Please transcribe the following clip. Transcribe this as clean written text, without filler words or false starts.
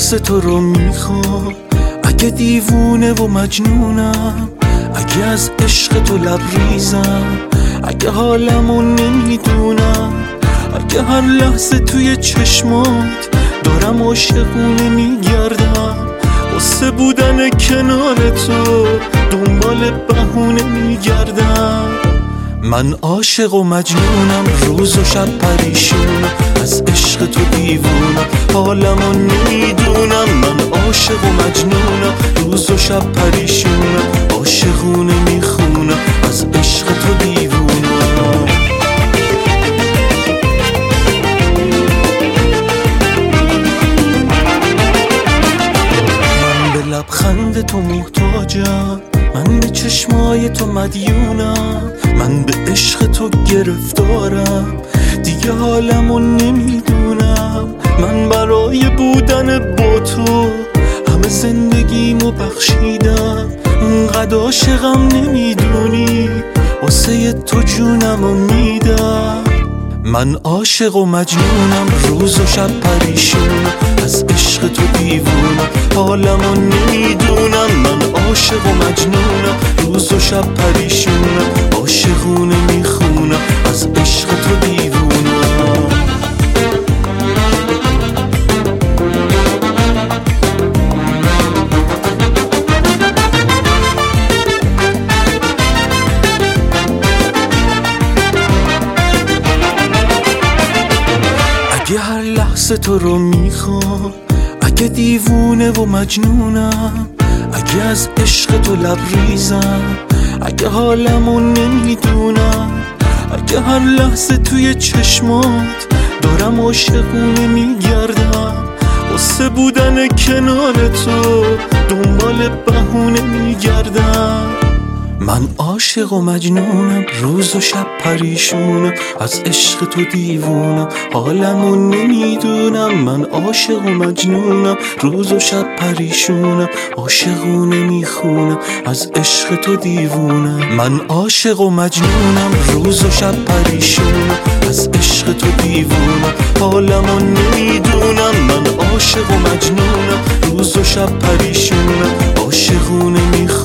لحظه تو رو میخوام، اگه دیوونه و مجنونم، اگه از عشق تو لبریزم، اگه حالمو نمیدونم، اگه هر لحظه توی چشمات دارم عاشقونه میگردم، واسه بودن کنار تو دنبال بهونه میگردم. من عاشق و مجنونم، روز و شب پریشونم، از عشق تو دیوونم، حالمو نمیدونم. من عاشق و مجنونم، روز و شب پریشونم، عاشقونه میخونم، از عشق تو دیوونم. من به لبخند تو محتاجم، من به چشمای تو مدیونم، من به عشق تو گرفتارم، دیگه حالمو نمیدونم. من برای بودن با تو همه زندگیمو بخشیدم، اونقدر عاشقم نمیدونی، واسه تو جونمو میدم. من عاشق و مجنونم، روز و شب پریشونم، از عشق تو دیوونم، حالمو نمیدونم. من عاشق و مجنونم، روز و شب پریشونم، عاشقونه میخونم، از عشق تو دیوونم. اگه هر لحظه تو رو میخوام، اگه دیوونه و مجنونم، اگه از عشق تو لبریزم، اگه حالمو نمیدونم، اگه هر لحظه توی چشمات دارم عاشقونه میگردم، واسه بودن کنار تو دنبال بهونه میگردم. من عاشق و مجنونم، روز و شب پریشونم، از عشق تو دیوونم، حالمو نمیدونم. من عاشق و مجنونم، روز و شب پریشونم، عاشقونه میخونم، از عشق تو دیوونم. من عاشق و مجنونم، روز و شب پریشونم، از عشق تو دیوونم، حالمو نمیدونم. من عاشق و مجنونم، روز و شب پریشونم، عاشقونه میخونم.